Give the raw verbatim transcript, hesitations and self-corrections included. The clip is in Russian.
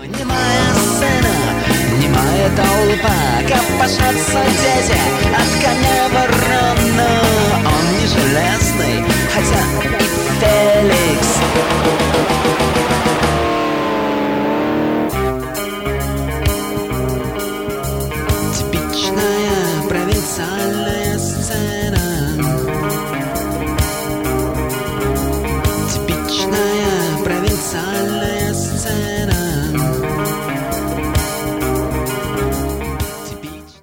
Немая сцена, немая толпа, копошатся дети, от коня ворот.